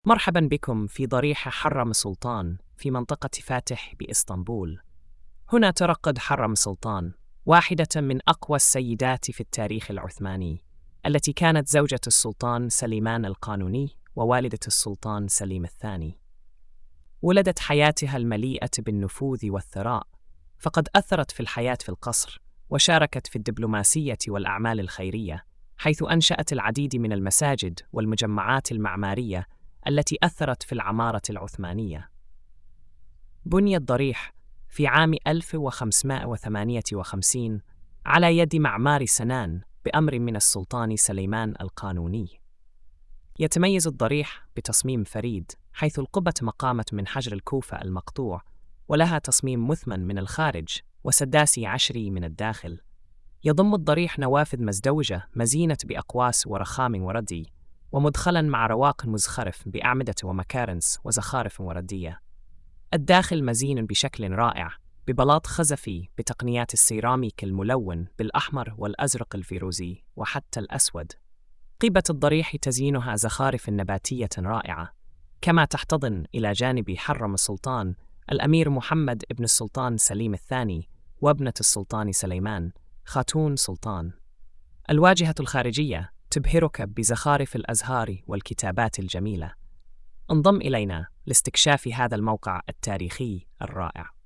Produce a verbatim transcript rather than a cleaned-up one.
مرحبا بكم في ضريح حرم سلطان في منطقة فاتح بإسطنبول. هنا ترقد حرم سلطان، واحدة من أقوى السيدات في التاريخ العثماني، التي كانت زوجة السلطان سليمان القانوني ووالدة السلطان سليم الثاني. ولدت حياتها المليئة بالنفوذ والثراء، فقد أثرت في الحياة في القصر، وشاركت في الدبلوماسية والأعمال الخيرية، حيث أنشأت العديد من المساجد والمجمعات المعمارية التي أثرت في العمارة العثمانية. بني الضريح في عام ألف وخمسمائة وثمانية وخمسين على يد معمار سنان بأمر من السلطان سليمان القانوني. يتميز الضريح بتصميم فريد، حيث القبة مقامت من حجر الكوفة المقطوع، ولها تصميم مثمن من الخارج وسداسي عشري من الداخل. يضم الضريح نوافذ مزدوجة مزينة بأقواس ورخام وردي، ومدخلاً مع رواق مزخرف بأعمدة ومكارنس وزخارف وردية. الداخل مزين بشكل رائع ببلاط خزفي بتقنيات السيراميك الملون بالأحمر والأزرق الفيروزي وحتى الأسود. قبة الضريح تزيينها زخارف نباتية رائعة، كما تحتضن إلى جانب حرم السلطان الأمير محمد ابن السلطان سليم الثاني وابنة السلطان سليمان خاتون سلطان. الواجهة الخارجية تبهرك بزخارف الأزهار والكتابات الجميلة. انضم إلينا لاستكشاف هذا الموقع التاريخي الرائع.